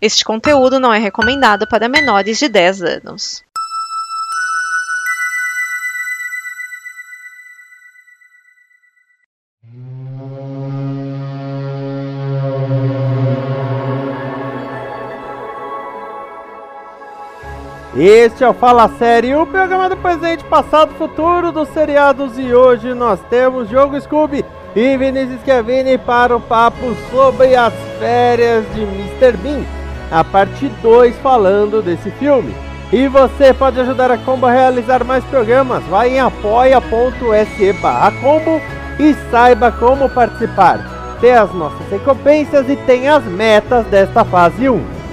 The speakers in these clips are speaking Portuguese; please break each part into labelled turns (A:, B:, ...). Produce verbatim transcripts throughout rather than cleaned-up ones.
A: Este conteúdo não é recomendado para menores de dez anos.
B: Este é o Fala Série, o programa do presente, passado, futuro dos seriados, e hoje nós temos Diogo Scooby e Vinícius Schiavini para o papo sobre as férias de mister Bean, a parte dois falando desse filme. E você pode ajudar a Combo a realizar mais programas, vai em apoia.se barra Combo e saiba como participar. Tem as nossas recompensas e tem as metas desta fase um.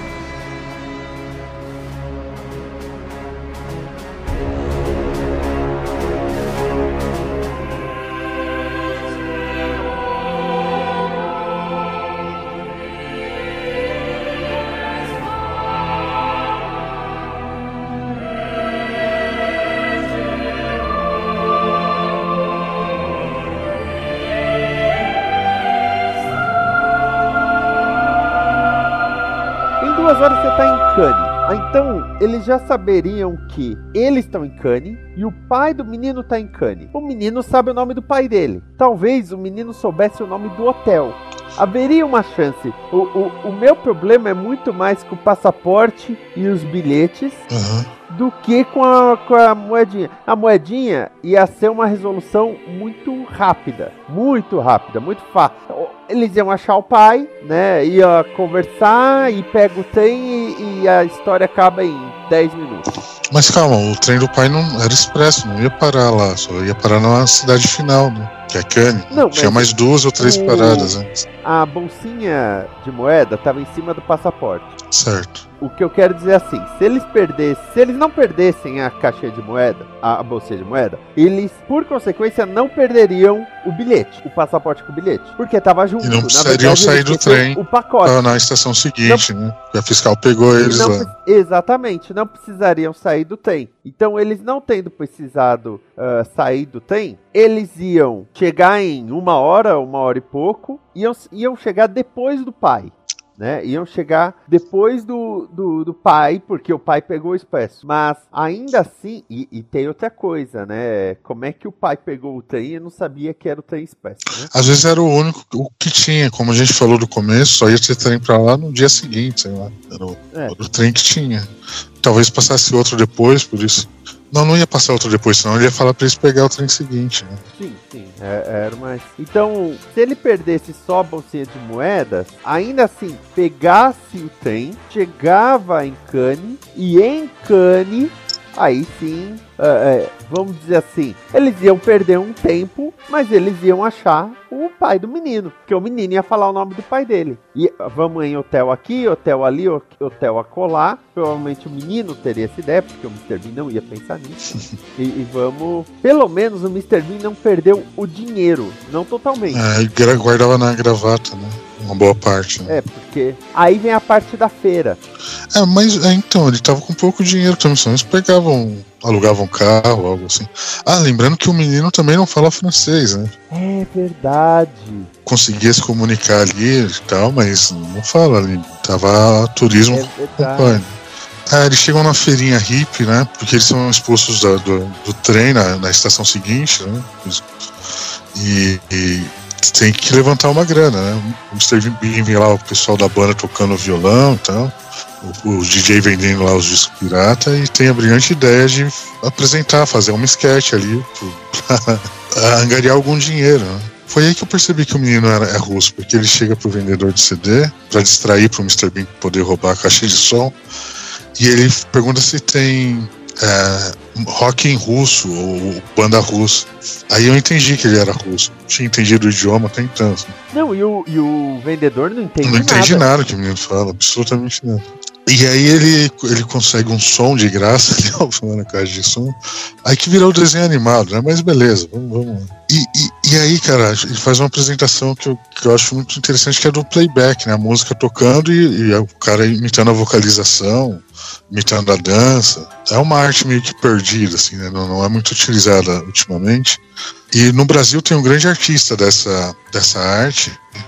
B: Duas horas você tá em Cannes. Então, eles já saberiam que eles estão em Cannes e o pai do menino tá em Cannes. O menino sabe o nome do pai dele. Talvez o menino soubesse o nome do hotel. Haveria uma chance. O, o, o meu problema é muito mais com o passaporte e os bilhetes uhum. do que com a, com a moedinha. A moedinha ia ser uma resolução muito rápida. Muito rápida, muito fácil. Eles iam achar o pai, né? Ia conversar e pega o trem e, e a história acaba em dez minutos.
C: Mas calma, o trem do pai não era expresso, não ia parar lá, só ia parar na cidade final, né? Que é Cannes. Não, tinha mais duas ou três o... paradas antes.
B: A bolsinha de moeda estava em cima do passaporte.
C: Certo.
B: O que eu quero dizer é assim, se eles perdessem, se eles não perdessem a caixa de moeda, a, a bolsinha de moeda, eles, por consequência, não perderiam o bilhete, o passaporte com o bilhete, porque tava junto.
C: E não precisariam sair do trem
B: o pacote.
C: Na estação seguinte, não, né? A fiscal pegou eles
B: não,
C: lá.
B: Exatamente, não precisariam sair do trem. Então, eles não tendo precisado uh, sair do trem, eles iam chegar em uma hora, uma hora e pouco, iam, iam chegar depois do pai. Né? Iam chegar depois do, do, do pai, porque o pai pegou o expresso. Mas ainda assim, e, e tem outra coisa, né? Como é que o pai pegou o trem e não sabia que era o trem expresso, né?
C: Às vezes era o único o que tinha, como a gente falou do começo, só ia ter trem pra lá no dia seguinte, sei lá. Era o, é. o trem que tinha. Talvez passasse outro depois, por isso. Não, não ia passar outro depois, senão ele ia falar pra eles pegar o trem seguinte, né?
B: Sim, sim, é, era mais... Então, se ele perdesse só a bolsinha de moedas, ainda assim, pegasse o trem, chegava em Cannes, e em Cannes, aí sim, é, é, vamos dizer assim, eles iam perder um tempo, mas eles iam achar o pai do menino, porque o menino ia falar o nome do pai dele. E vamos em hotel aqui, hotel ali, hotel acolá. Provavelmente o menino teria essa ideia, porque o mister Bean não ia pensar nisso. e, e vamos... Pelo menos o mister Bean não perdeu o dinheiro, não totalmente.
C: É, ele guardava na gravata, né? Uma boa parte, né?
B: É, porque aí vem a parte da feira.
C: É, mas é, então, ele tava com pouco dinheiro também, só eles pegavam, alugavam um carro, algo assim. Ah, lembrando que o menino também não fala francês, né?
B: É verdade.
C: Conseguia se comunicar ali e tal, mas não fala ali. Tava turismo
B: é
C: acompanhando. É, eles chegam na feirinha hippie, né? Porque eles são expulsos da, do, do trem na, na estação seguinte, né? E, e tem que levantar uma grana, né? O mister Bean vem lá, o pessoal da banda tocando violão e tal. O, o D J vendendo lá os discos pirata e tem a brilhante ideia de apresentar, fazer uma sketch ali pra angariar algum dinheiro, né? Foi aí que eu percebi que o menino era, é russo, porque ele chega pro vendedor de C D pra distrair pro mister Bean poder roubar a caixa de som e ele pergunta se tem é, rock em russo ou banda russa. Aí eu entendi que ele era russo. Não tinha entendido o idioma até então. Assim.
B: Não, e o, e o vendedor não entende
C: nada. Não entende
B: nada.
C: nada que o menino fala, absolutamente nada. E aí ele, ele consegue um som de graça ali, na caixa de som. Aí que virou o desenho animado, né? Mas beleza, vamos, vamos lá. E, e, e aí, cara, ele faz uma apresentação que eu, que eu acho muito interessante, que é do playback, né? A música tocando e, e o cara imitando a vocalização, imitando a dança. É uma arte meio que perdida, assim, né? Não, não é muito utilizada ultimamente. E no Brasil tem um grande artista dessa, dessa arte,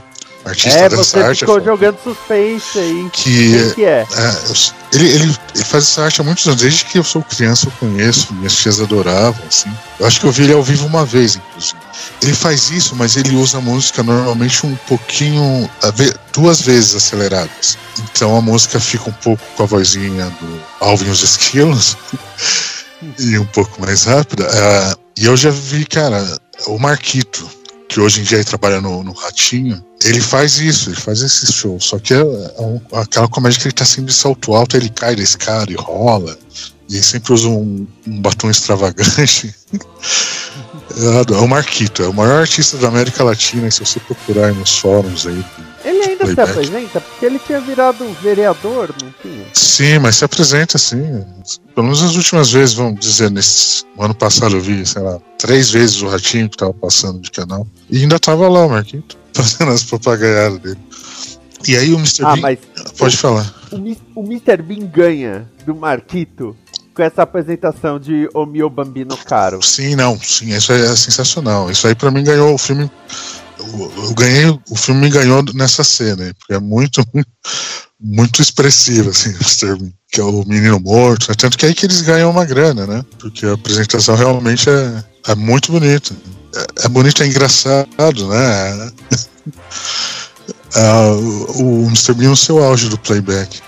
C: artista
B: É,
C: dessa
B: você
C: arte.
B: ficou jogando suspense aí.
C: Que,
B: Quem que é?
C: é eu, ele, ele, ele faz essa arte há muitos anos, desde que eu sou criança eu conheço, minhas tias adoravam, assim. Eu acho que eu vi ele ao vivo uma vez, inclusive. Ele faz isso, mas ele usa a música normalmente um pouquinho, duas vezes aceleradas. Então a música fica um pouco com a vozinha do Alvin e os Esquilos e um pouco mais rápida. Uh, e eu já vi, cara, o Marquito, que hoje em dia ele trabalha no, no Ratinho, ele faz isso, ele faz esse show. Só que é, é um, aquela comédia que ele tá sempre de salto alto, ele cai da escada e rola. E ele sempre usa um, um batom extravagante. É o Marquito, é o maior artista da América Latina. E se você procurar aí nos fóruns aí.
B: Ele ainda se apresenta? Porque ele tinha virado vereador, não tinha?
C: Sim, mas se apresenta sim. Pelo menos as últimas vezes, vamos dizer, nesse ano passado eu vi, sei lá, três vezes o Ratinho que tava passando de canal. E ainda tava lá o Marquito, fazendo as papagaiadas dele. E aí o mister
B: Ah,
C: Bean...
B: mas
C: Pode
B: o,
C: falar.
B: O mister Bean ganha do Marquito com essa apresentação de O Mio Bambino Caro.
C: Sim, não, sim, isso aí é sensacional. Isso aí pra mim ganhou o filme... Eu, eu ganhei, o filme me ganhou nessa cena, porque é muito, muito, muito expressivo, assim, mister Bean, que é o menino morto, né? Tanto que é aí que eles ganham uma grana, né? Porque a apresentação realmente é, é muito bonita. É, é bonito, é engraçado, né? é, o, o mister Bean no seu auge do playback.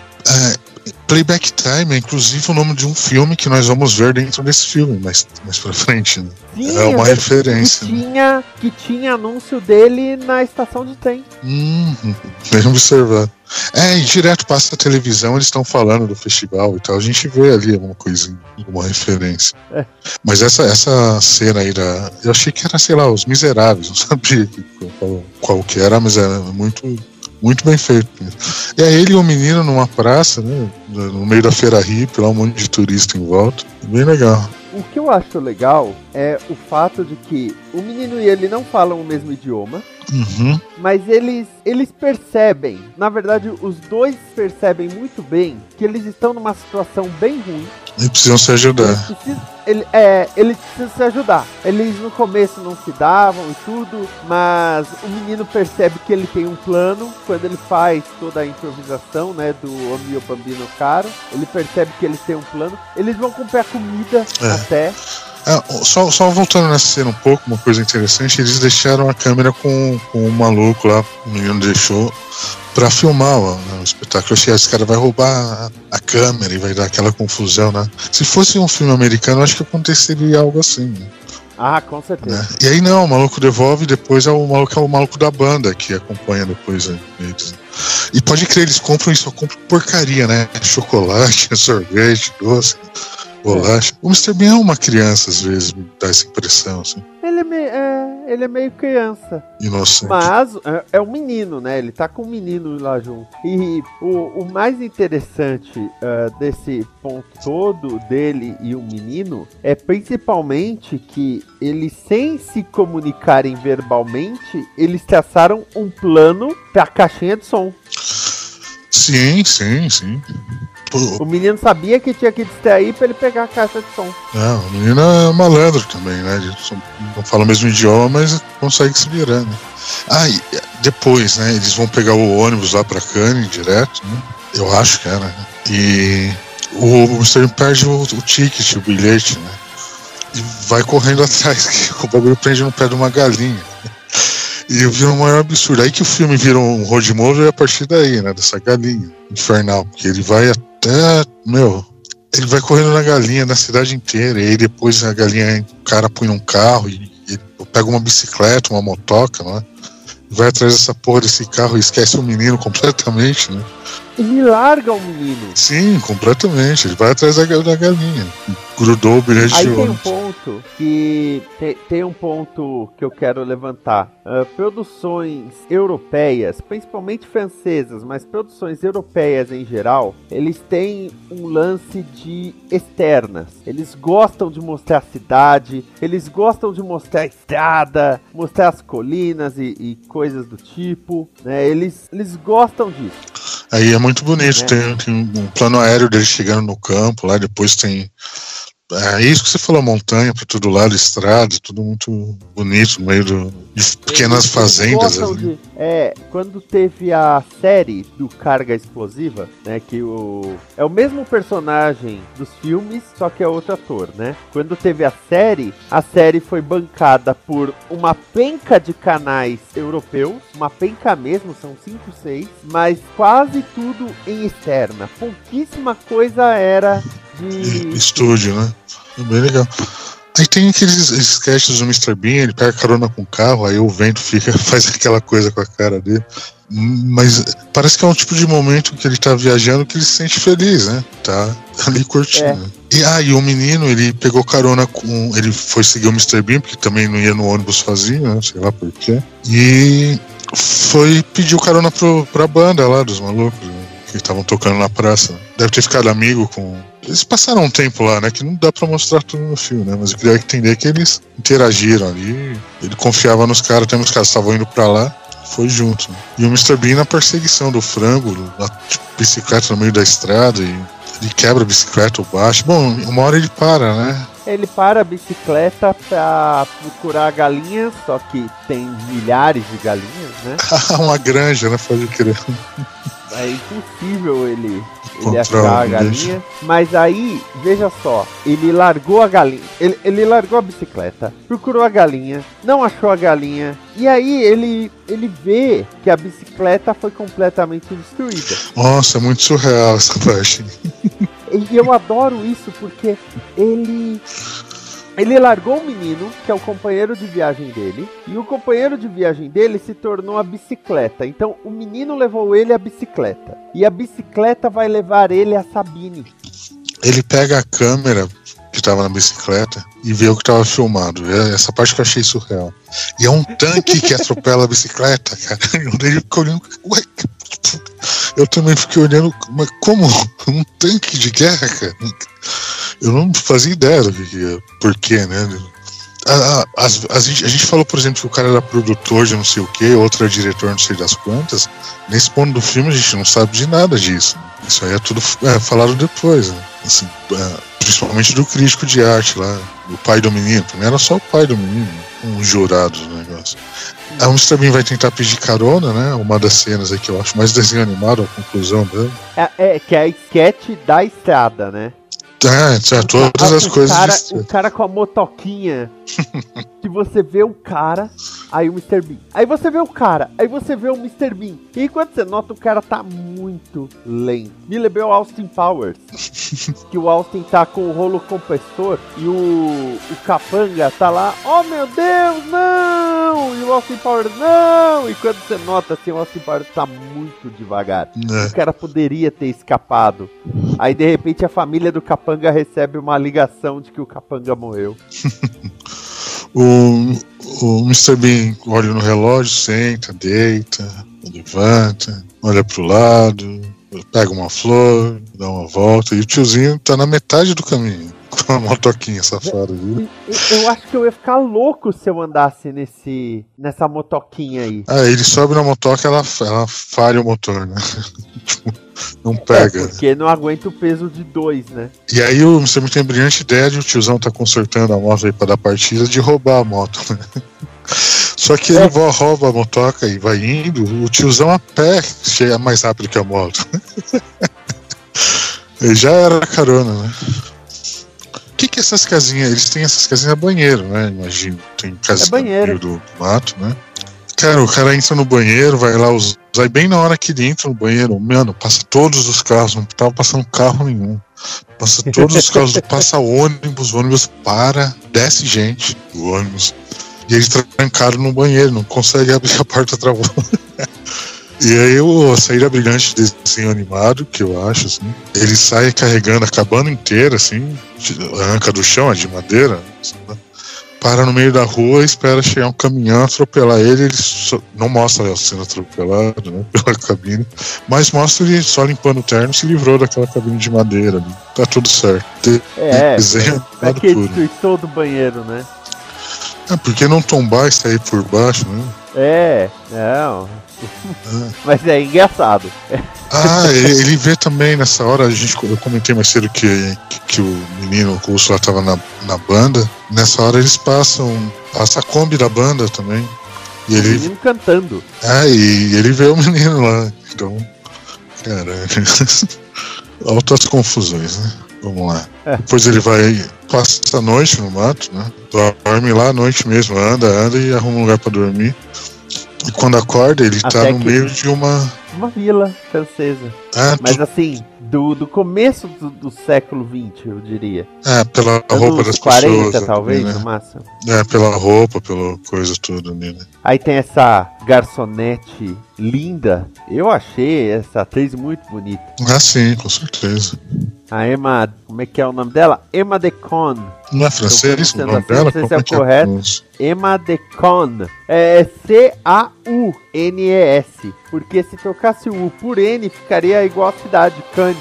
C: É, Playback Time é inclusive o nome de um filme que nós vamos ver dentro desse filme, mais, mais pra frente, né?
B: Sim,
C: é uma referência.
B: Que tinha, né? que tinha anúncio dele na estação de trem.
C: Hum, bem observado. É, e direto passa a televisão, eles estão falando do festival e tal. A gente vê ali alguma coisinha, alguma referência. É. Mas essa, essa cena aí da. Eu achei que era, sei lá, Os Miseráveis, não sabia qual, qual que era, mas era muito. Muito bem feito. E é ele e o menino numa praça, né? No meio da feira hippie, lá um monte de turista em volta. Bem legal.
B: O que eu acho legal é o fato de que o menino e ele não falam o mesmo idioma,
C: uhum.
B: mas eles, eles percebem, na verdade os dois percebem muito bem que eles estão numa situação bem ruim.
C: E precisam se ajudar.
B: Eles precisam, ele, é, eles precisam se ajudar. Eles no começo não se davam e tudo, mas o menino percebe que ele tem um plano. Quando ele faz toda a improvisação, né, do O Mio Bambino Caro, ele percebe que eles têm um plano. Eles vão comprar comida é. até...
C: Ah, só, só voltando nessa cena um pouco, uma coisa interessante, eles deixaram a câmera com, com o maluco lá, o menino deixou, pra filmar ó, o espetáculo. Eu achei que esse cara vai roubar a, a câmera e vai dar aquela confusão, né? Se fosse um filme americano, acho que aconteceria algo assim, né?
B: Ah, com certeza.
C: Né? E aí não, o maluco devolve e depois é o maluco, é o maluco da banda que acompanha depois eles. E pode crer, eles compram e só compram porcaria, né? Chocolate, sorvete, doce, bolacha. O mister Bean é uma criança, às vezes, me dá essa impressão, assim.
B: Ele é, me, é, ele é meio criança.
C: Inocente.
B: Mas é, é um menino, né? Ele tá com um menino lá junto. E o, o mais interessante uh, desse ponto todo dele e o menino é principalmente que eles, sem se comunicarem verbalmente, eles traçaram um plano pra caixinha de som.
C: Sim, sim, sim.
B: O menino sabia que tinha que distrair pra ele pegar a caixa de som.
C: É, o menino é malandro também, né? Ele não fala o mesmo idioma, mas consegue se virar, né? Ah, e depois, né? Eles vão pegar o ônibus lá pra Cannes direto, né? Eu acho que era, né? E o mister Bean perde o, o ticket, o bilhete, né? E vai correndo atrás, que o bagulho prende no pé de uma galinha. E vira um maior absurdo. Aí que o filme vira um road movie a partir daí, né? Dessa galinha infernal. Porque ele vai até... Meu... Ele vai correndo na galinha, na cidade inteira. E aí depois a galinha... O cara põe num carro e ele pega uma bicicleta, uma motoca, né? Vai atrás dessa porra desse carro e esquece o menino completamente, né?
B: Ele larga o menino.
C: Sim, completamente. Ele vai atrás da, da galinha. Grudou o bilhete
B: Aí
C: de
B: tem
C: ônibus.
B: um ponto que tem, tem um ponto que eu quero levantar. Uh, produções europeias, principalmente francesas, mas produções europeias em geral, eles têm um lance de externas. Eles gostam de mostrar a cidade, eles gostam de mostrar a estrada, mostrar as colinas e, e coisas do tipo, né? Eles, eles gostam disso.
C: Aí é muito bonito, é. Tem, tem um plano aéreo dele chegando no campo, lá depois tem É isso que você falou, montanha pra todo lado, estrada, tudo muito bonito, no meio do, de pequenas
B: Eles
C: fazendas.
B: gostam
C: Ali.
B: de- é, quando teve a série do Carga Explosiva, né, que o é o mesmo personagem dos filmes, só que é outro ator, né? Quando teve a série, a série foi bancada por uma penca de canais europeus, uma penca mesmo, são cinco, seis, mas quase tudo em externa. Pouquíssima coisa era de
C: Estúdio, né? É bem legal. Aí tem aqueles sketches do mister Bean, ele pega carona com o carro, aí o vento fica, faz aquela coisa com a cara dele. Mas parece que é um tipo de momento que ele tá viajando que ele se sente feliz, né? Tá ali curtindo.
B: É.
C: E aí ah, o menino, ele pegou carona com. Ele foi seguir o mister Bean, porque também não ia no ônibus sozinho, né? Sei lá por quê. E foi pedir carona pro, pra banda lá dos malucos, né? Que estavam tocando na praça. Deve ter ficado amigo com. Eles passaram um tempo lá, né? Que não dá pra mostrar tudo no filme, né? Mas eu queria entender que eles interagiram ali. Ele confiava nos caras, até os caras estavam indo pra lá. Foi junto. Né? E o mister Bean na perseguição do frango, na bicicleta no meio da estrada. E ele quebra a bicicleta, o baixo. Bom, uma hora ele para, né?
B: Ele para a bicicleta pra procurar galinhas, só que tem milhares de galinhas, né?
C: Uma granja, né? Pode crer.
B: É impossível ele, ele
C: Contra
B: achar a
C: o
B: galinha. Mas aí, veja só, ele largou a galinha. Ele, ele largou a bicicleta, procurou a galinha, não achou a galinha. E aí ele, ele vê que a bicicleta foi completamente destruída.
C: Nossa, é muito surreal essa parte.
B: E eu adoro isso porque ele. Ele largou o menino, que é o companheiro de viagem dele, e o companheiro de viagem dele se tornou a bicicleta. Então o menino levou ele à bicicleta. E a bicicleta vai levar ele a Sabine.
C: Ele pega a câmera que tava na bicicleta e vê o que tava filmado. É essa parte que eu achei surreal. E é um tanque que atropela a bicicleta, cara. Ele ficou olhando. Ué, eu também fiquei olhando, mas como? Um tanque de guerra, cara? Eu não fazia ideia do que ia. Por quê, né? A, a, a, a, gente, a gente falou, por exemplo, que o cara era produtor de não sei o que, outro era diretor não sei das quantas. Nesse ponto do filme a gente não sabe de nada disso. Isso aí é tudo é, falado depois, né? Assim, é, principalmente do crítico de arte lá, o pai do menino. Não era só o pai do menino, um jurado do negócio. A mister Bean vai tentar pedir carona, né? Uma das cenas aí que eu acho mais desenho animado, a conclusão dela.
B: É, é que é a sketch da estrada, né?
C: É, é todas
B: o,
C: as
B: o
C: coisas.
B: Cara,
C: de...
B: O cara com a motoquinha. Que você vê o cara, aí o mister Bean. Aí você vê o cara, aí você vê o mister Bean. E quando você nota, o cara tá muito lento. Me lembrou Austin Powers. Que o Austin tá com o rolo compressor e o, o capanga tá lá. Oh meu Deus, não! E o Austin Powers, não! E quando você nota, assim, o Austin Powers tá muito devagar.
C: É.
B: O cara poderia ter escapado. Aí de repente a família do capanga recebe uma ligação de que o capanga morreu.
C: O, o mister Bean olha no relógio, senta, deita, levanta, olha pro lado, pega uma flor, dá uma volta, e o tiozinho tá na metade do caminho, com a motoquinha safada, viu?
B: Eu acho que eu ia ficar louco se eu andasse nesse, nessa motoquinha aí.
C: Ah, ele sobe na motoca, ela, ela falha o motor, né? Não pega.
B: É, porque não aguenta o peso de dois, né?
C: E aí o mister Bean tem a brilhante ideia de o tiozão tá consertando a moto aí pra dar partida, de roubar a moto, né? Só que ele é. rouba a motoca e vai indo, o tiozão a pé chega mais rápido que a moto. Ele já era carona, né? O que que é essas casinhas? Eles têm essas casinhas banheiro, né? Imagino. Tem casinha
B: é banheiro.
C: no meio do mato, né? Cara, o cara entra no banheiro, vai lá usar. Aí bem na hora que ele entra no banheiro, mano, passa todos os carros, não tava passando carro nenhum. Passa todos os carros, passa ônibus, o ônibus para, desce gente, o ônibus. E ele trancado no banheiro, não consegue abrir a porta travou. E aí a saída brilhante desse desenho animado, que eu acho, assim, ele sai carregando a cabana inteira, assim, a anca do chão, é de madeira, assim, né? Para no meio da rua e espera chegar um caminhão atropelar ele. Ele só, não mostra ele sendo atropelado, né, pela cabine, mas mostra ele só limpando o terno, se livrou daquela cabine de madeira. Né? Tá tudo certo. De,
B: é,
C: desenho
B: é aquele destruição do banheiro, né?
C: É, porque não tombar e sair por baixo, né?
B: É, não. Mas é engraçado.
C: Ah, ele, ele vê também nessa hora, a gente, eu comentei mais cedo que, que, que o menino, o Russo lá tava na, na banda. Nessa hora eles passam, passa a Kombi da banda também. E
B: O
C: ele,
B: menino cantando.
C: ah, e ele vê o menino lá. Então, caralho. Altas confusões, né? Vamos lá.
B: É.
C: Depois ele vai, passa a noite no mato, né? Dorme lá à noite mesmo, anda, anda e arruma um lugar pra dormir. E quando acorda, ele
B: Até
C: tá no
B: que-
C: meio de uma.
B: Uma vila francesa.
C: Ah,
B: Mas
C: tu-
B: assim, do, do começo do, do século vinte, eu diria.
C: é, pela roupa
B: Anos
C: das
B: quarenta,
C: pessoas.
B: talvez,
C: né?
B: no máximo.
C: É, pela roupa, pela coisa toda ali, né?
B: Aí tem essa garçonete linda. Eu achei essa atriz muito bonita.
C: Ah, sim, com certeza.
B: A Emma, como é que é o nome dela? Emma Decon.
C: Não é francês o
B: pronunciando
C: nome
B: assim,
C: dela?
B: não sei se
C: Como
B: é
C: que
B: correto.
C: pronúncia?
B: Emma Decon. É C A U N E S. Porque se trocasse o U por N, ficaria igual a cidade, Cannes.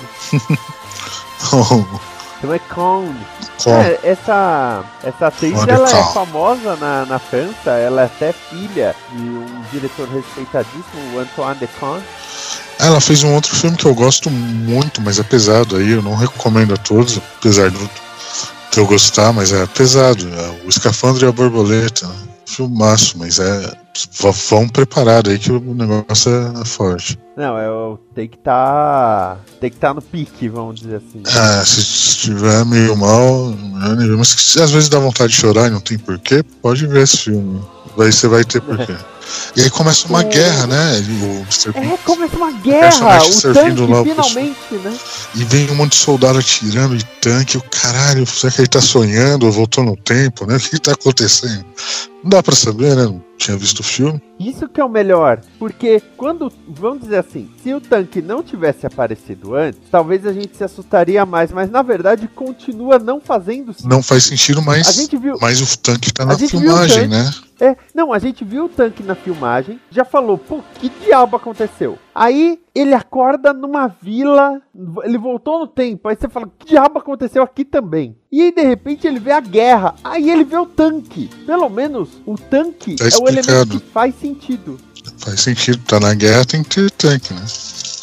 B: Então é Con.
C: Com-
B: É, essa, essa atriz,
C: Olha,
B: ela é
C: calma.
B: famosa na, na França. Ela é até filha de um diretor respeitadíssimo, o Antoine Decon.
C: Ela fez um outro filme que eu gosto muito, mas é pesado aí, eu não recomendo a todos, apesar do de eu gostar, mas é pesado. É o Escafandro e a Borboleta. Né? Filmaço, mas é. v- Vão preparado aí que o negócio é forte.
B: Não, é, tem que estar. tem que estar no pique, vamos dizer assim.
C: Ah, se estiver meio mal, melhor nem ver. Mas se às vezes dá vontade de chorar e não tem porquê, pode ver esse filme. Aí você vai ter porquê. E aí começa uma
B: O-
C: guerra, né? Ele- O mister Bean.
B: É, começa uma guerra!
C: personagem
B: O
C: servindo
B: tanque
C: lá o
B: finalmente, né?
C: E vem um monte de soldado atirando de tanque. O caralho, será que ele tá sonhando ou voltou no tempo, né? O que, que tá acontecendo? Não dá pra saber, né? Não tinha visto o filme.
B: Isso que é o melhor, porque quando, vamos dizer assim, se o tanque não tivesse aparecido antes, talvez a gente se assustaria mais, mas na verdade continua não fazendo sentido.
C: Não faz sentido, mas,
B: A gente viu,
C: mas o tanque tá
B: A
C: na
B: gente viu o
C: filmagem,
B: tanque.
C: né?
B: é, não, a gente viu o tanque na filmagem, já falou, pô, que diabo aconteceu? Aí ele acorda numa vila, ele voltou no tempo, aí você fala, que diabo aconteceu aqui também? E aí de repente ele vê a guerra, aí ele vê o tanque. Pelo menos o tanque
C: Tá
B: é o elemento
C: explicado.
B: que faz sentido.
C: Faz sentido. Tá na guerra, tem que ter tanque, né?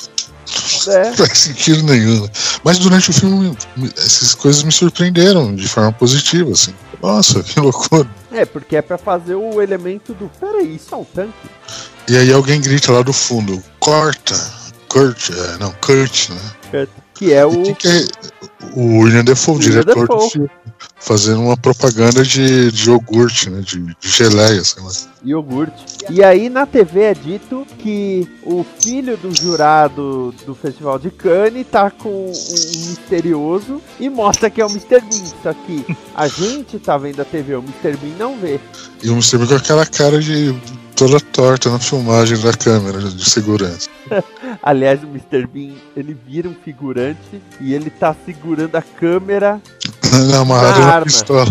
B: É.
C: Não faz sentido nenhum. Mas durante o filme, essas coisas me surpreenderam de forma positiva, assim. Nossa, que loucura.
B: É, porque é pra fazer o elemento do, peraí, isso é um tanque?
C: E aí alguém grita lá do fundo, corta, Kurt, é, não, Kurt, né?
B: Que é o...
C: E quem que é o William Dafoe, o
B: William
C: diretor
B: Dafoe.
C: do filme, fazendo uma propaganda de, de iogurte, né, de, de geleia, sei lá.
B: iogurte. E aí na T V é dito que o filho do jurado do Festival de Cannes tá com um misterioso e mostra que é o mister Bean. Só que a gente tá vendo a T V, o mister Bean não vê.
C: E o mister Bean com aquela cara de toda torta na filmagem da câmera de segurança.
B: Aliás, o mister Bean, ele vira um figurante e ele tá segurando a câmera.
C: Amarrado
B: Na
C: na
B: arma.
C: pistola.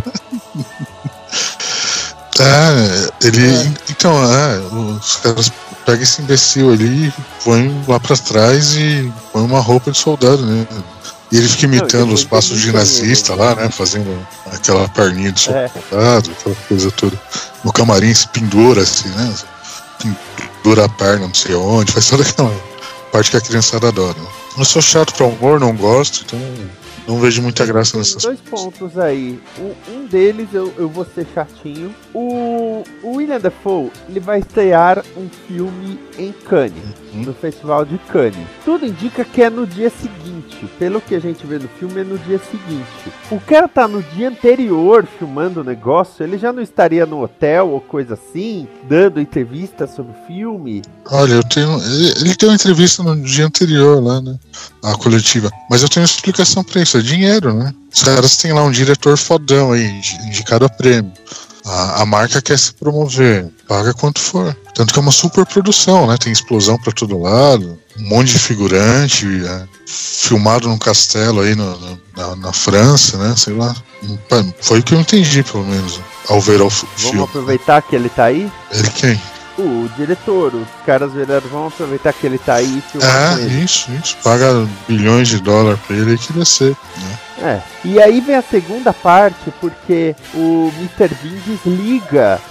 C: É, ele.
B: É.
C: Então, é, os caras pegam esse imbecil ali, põem lá pra trás e põem uma roupa de soldado, né? E ele fica imitando
B: Não,
C: os passos de
B: imita
C: nazista
B: ele.
C: lá, né? Fazendo aquela perninha de
B: É.
C: soldado, aquela coisa toda. No camarim se pendura assim, né? Pendura a perna não sei onde, faz toda aquela parte que a criançada adora. Né? Eu sou chato pra humor, não gosto, então não vejo muita graça
B: Tem
C: nessas
B: dois pontos aí. Um, um deles eu, eu vou ser chatinho. O, o William Dafoe, ele vai estrear um filme em Cannes,
C: Uhum.
B: no Festival de Cannes. Tudo indica que é no dia seguinte. Pelo que a gente vê no filme, é no dia seguinte. O cara tá no dia anterior filmando o negócio, ele já não estaria no hotel ou coisa assim, dando entrevista sobre o filme?
C: Olha, eu tenho. Ele, ele deu uma entrevista no dia anterior lá, né? A coletiva. Mas eu tenho uma explicação pra isso, é dinheiro, né? Os caras têm lá um diretor fodão aí, indicado a prêmio. A, a marca quer se promover, paga quanto for. Tanto que é uma super produção, né? Tem explosão pra todo lado, um monte de figurante, é, filmado num castelo aí no, no, na, na França, né? Sei lá. Foi o que eu entendi, pelo menos, ao ver o f-
B: Vamos
C: filme.
B: aproveitar que ele tá aí?
C: Ele quem?
B: O diretor, os caras viraram, vamos aproveitar que ele tá aí e filmar com
C: É,
B: ele.
C: isso, isso. Paga bilhões de dólares pra ele e que descer, né?
B: É, e aí vem a segunda parte, porque o mister Bean desliga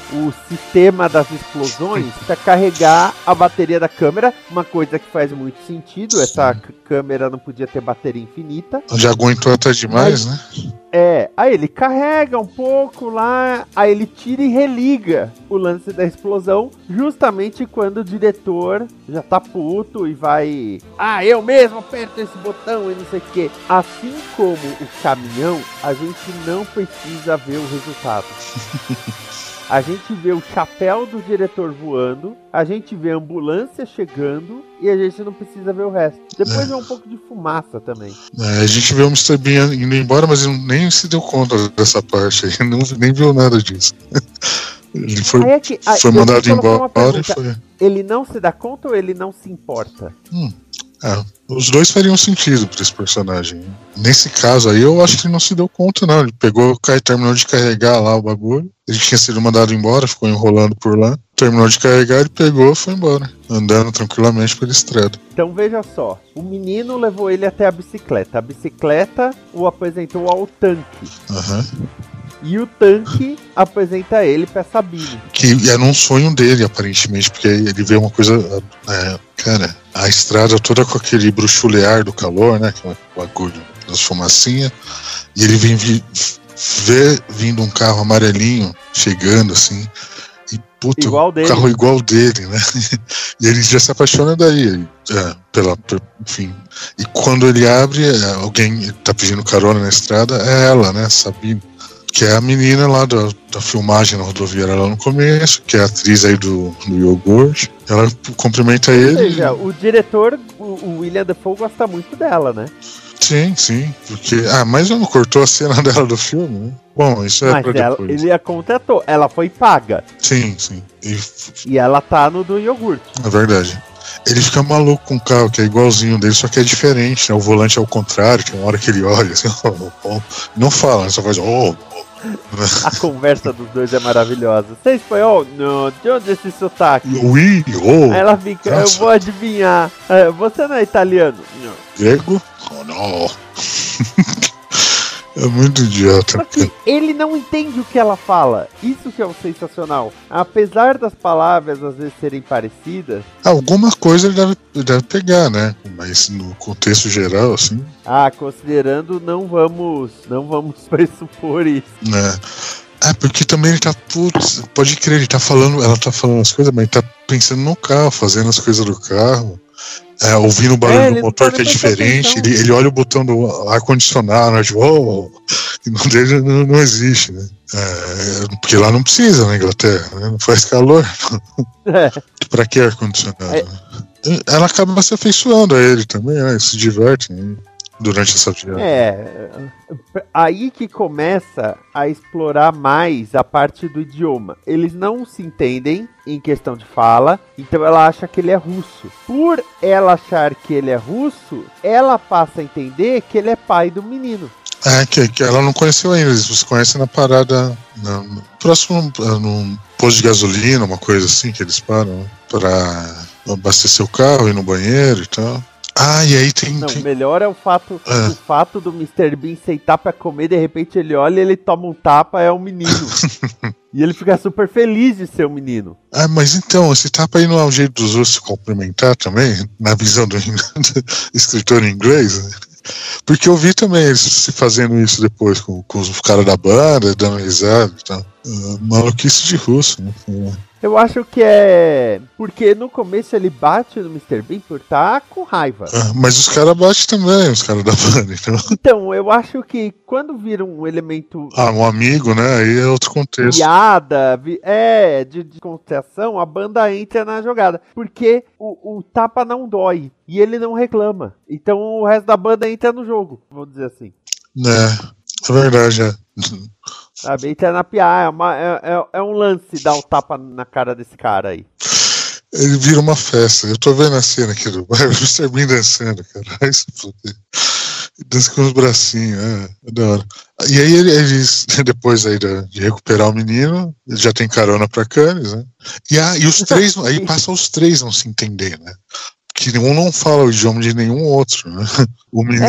B: o sistema das explosões para carregar a bateria da câmera, uma coisa que faz muito sentido. Essa c- câmera não podia ter bateria infinita.
C: Já aguentou até demais,
B: Mas-
C: né?
B: É, aí ele carrega um pouco lá, aí ele tira e religa o lance da explosão, justamente quando o diretor já tá puto e vai... Ah, eu mesmo aperto esse botão e não sei o quê. Assim como o caminhão, a gente não precisa ver o resultado. A gente vê o chapéu do diretor voando, a gente vê a ambulância chegando e a gente não precisa ver o resto. Depois
C: É.
B: vê um pouco de fumaça também.
C: É, a gente vê o mister Bean indo embora, mas ele nem se deu conta dessa parte aí, não, nem viu nada disso. Ele foi,
B: Aí é que- ah,
C: foi
B: eu vou
C: mandado
B: colocar uma
C: embora e
B: pergunta.
C: foi.
B: Ele não se dá conta ou ele não se importa?
C: Hum, é, os dois fariam sentido pra esse personagem. Nesse caso aí, eu acho que ele não se deu conta, não. Ele pegou, cai- terminou de carregar lá o bagulho. Ele tinha sido mandado embora, ficou enrolando por lá. Terminou de carregar, ele pegou e foi embora. Andando tranquilamente pela estrada.
B: Então veja só, o menino levou ele até a bicicleta. A bicicleta o apresentou ao tanque.
C: Aham.
B: E o tanque apresenta ele pra Sabine.
C: Que era um sonho dele, aparentemente, porque ele vê uma coisa. É, cara, a estrada toda com aquele bruxulear do calor, né? Aquele bagulho das fumacinhas. E ele vem vi, vê vindo um carro amarelinho chegando assim. E puta,
B: Igual
C: um
B: dele.
C: carro igual dele, né? E ele já se apaixona daí, é, pela, per- enfim. E quando ele abre, é, alguém tá pedindo carona na estrada, é ela, né? Sabine. Que é a menina lá da, da filmagem na rodoviária lá no começo, que é a atriz aí do, do iogurte. Ela cumprimenta
B: Ou
C: ele.
B: seja, o diretor, o, o William Dafoe, gosta muito dela, né?
C: Sim, sim. Porque. Ah, mas não cortou a cena dela do filme, né? Bom, isso é
B: Mas
C: pra
B: ela,
C: depois.
B: ele a contratou, ela foi paga.
C: Sim, sim. E,
B: E ela tá no do iogurte.
C: é verdade. Ele fica maluco com o carro, que é igualzinho dele, só que é diferente, né? O volante é ao contrário, tem uma hora que ele olha assim, oh, oh, não fala, só faz oh, oh.
B: A conversa dos dois é maravilhosa. Você é espanhol? Não, de onde é esse sotaque?
C: Ui, oh,
B: Aí ela fica, eu
C: Nossa.
B: vou adivinhar. É, você não é italiano? Não.
C: grego? Oh, não. É muito idiota.
B: Só que ele não entende o que ela fala. Isso que é o sensacional. Apesar das palavras às vezes serem parecidas.
C: Alguma coisa ele deve, ele deve pegar, né? Mas no contexto geral, assim,
B: Ah, considerando, não vamos, não vamos pressupor isso.
C: né? É, porque também ele tá, putz, pode crer, ele tá falando, ela tá falando as coisas, mas ele tá pensando no carro, fazendo as coisas do carro, é, ouvindo o barulho
B: É,
C: do
B: ele não
C: motor
B: tá
C: que é
B: nem prestando
C: diferente,
B: atenção.
C: ele, ele olha o botão do ar-condicionado, né, tipo, oh, e não, dele não, não existe, né? É, porque lá não precisa na Inglaterra, né? Não faz calor.
B: É.
C: Pra que ar-condicionado?
B: É.
C: Né? Ela acaba se afeiçoando a ele também, né? Se diverte, né? Durante essa viagem.
B: É, aí que começa a explorar mais a parte do idioma. Eles não se entendem em questão de fala, então ela acha que ele é russo. Por ela achar que ele é russo, ela passa a entender que ele é pai do menino.
C: É, que, que ela não conheceu ainda, eles se conhecem na parada, na, no próximo, num posto de gasolina, uma coisa assim, que eles param pra abastecer o carro, ir no banheiro e tal. Ah, e aí tem...
B: Não,
C: tem...
B: o melhor é o fato,
C: É.
B: o fato do mister Bean sentar pra comer, de repente ele olha e ele toma um tapa, é um menino. E ele fica super feliz de ser um menino.
C: Ah, mas então, esse tapa aí não é um jeito dos outros se cumprimentar também, na visão do, do escritor em inglês, né? Porque eu vi também eles se fazendo isso depois com, com os caras da banda, dando risada e tal. Uh, maluquice de russo, né?
B: Eu acho que é... Porque no começo ele bate no mister Bean por estar com raiva.
C: Ah, mas os caras batem também, os caras da banda, então...
B: Então, eu acho que quando vira um elemento...
C: Ah, um amigo, né? Aí é outro contexto.
B: Piada, vi- é, de descontração, a banda entra na jogada. Porque o, o tapa não dói e ele não reclama. Então o resto da banda entra no jogo, vamos dizer assim.
C: É, é verdade, é.
B: Sabe, entra na piada, é, uma- é- é- é um lance dar o tapa na cara desse cara aí.
C: Ele vira uma festa. Eu tô vendo a cena aqui do bairro, o mister Bean dançando, cara. Ai, se fuder. Dança com os bracinhos, é, é da hora. E aí eles, depois aí de, de recuperar o menino, ele já tem carona pra Cannes, né? E, ah, e os três, aí passa os três não se entender, né? Que um não fala o idioma de nenhum outro, né? O menino...
B: É,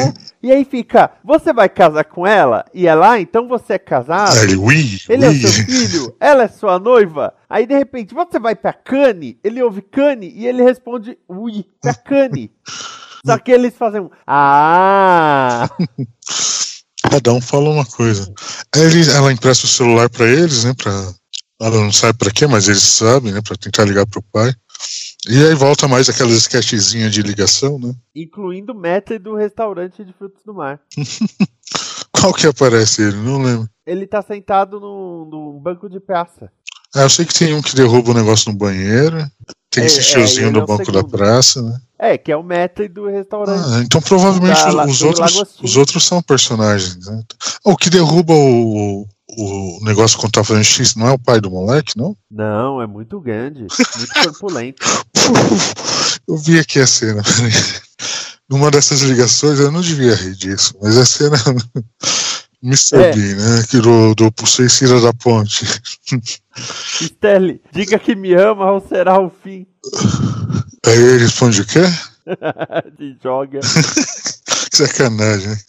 B: E aí fica, você vai casar com ela? E ela, ah, então você é casado?
C: Ele, oui,
B: Ele
C: oui.
B: é o seu filho? Ela é sua noiva? Aí de repente, você vai pra Cane? Ele ouve Cane e ele responde, oui, pra Cane. Só que eles fazem um, ah...
C: Cada um fala uma coisa. Aí ele, ela empresta o celular pra eles, né, pra... Ela não sabe pra quê, mas eles sabem, né, pra tentar ligar pro pai. E aí volta mais aquelas sketchzinhas de ligação, né?
B: Incluindo o Matt do restaurante de frutos do mar.
C: Qual que aparece ele? Não lembro.
B: Ele tá sentado num, num banco de praça.
C: Ah, eu sei que tem um que derruba o negócio no banheiro. Tem
B: É,
C: esse
B: é,
C: tiozinho
B: ele
C: no
B: é o
C: banco da
B: segundo.
C: praça, né?
B: É, que é o Matt do restaurante.
C: Ah, então provavelmente
B: Da-
C: os, os
B: do
C: outros,
B: Lagostinho.
C: os outros são personagens, né? O que derruba o, o negócio quando tá fazendo X não é o pai do moleque, não?
B: Não, é muito grande, muito corpulento.
C: Eu vi aqui a cena. Numa dessas ligações, eu não devia rir disso, mas a cena mister
B: É.
C: Bean, né? Que do, do Pulseira da Ponte.
B: Stelly, diga que me ama ou será o fim.
C: Aí ele responde o quê?
B: De joga.
C: Que sacanagem, né?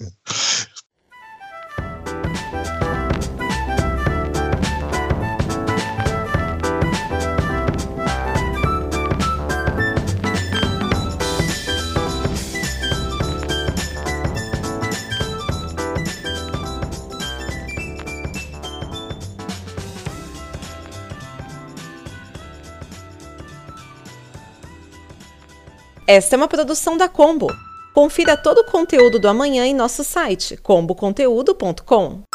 A: Esta é uma produção da Combo. Confira todo o conteúdo do amanhã em nosso site combo conteúdo ponto com.